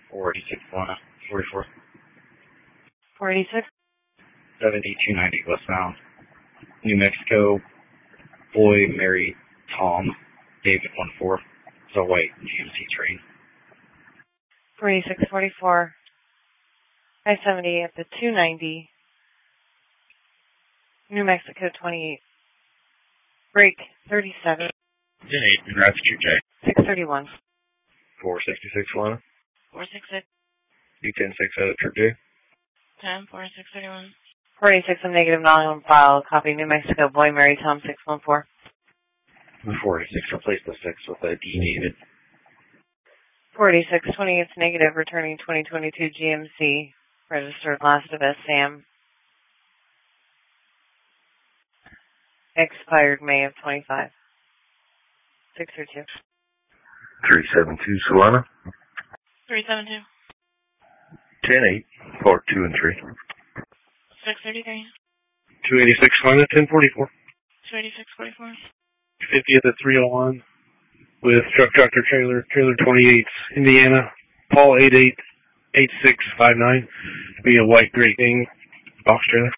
486 Lana, 44. 486. 7290 westbound. New Mexico, Boy, Mary, Tom, David 14. It's a white GMC train. 4644. I-70 at the 290. New Mexico 28. Break 37. 10-8, congrats, J. 631. 466 Lana. 466. U-10-6 out of Trip 2. 10, 4631. 486, I'm negative, not on file. Copy, New Mexico, Boy, Mary, Tom, 614. 486, replace the 6 with a D, David. 486, 28's negative, returning 2022 GMC, registered last of S. Sam. Expired May of 25. 632. 372 Solana. 372. 10-8, Port 2 and 3. 633. 286 Lana, 1044. 28644. 50th at 301 with truck tractor trailer 28, Indiana, Paul 888659. Be a white Great Dane box trailer.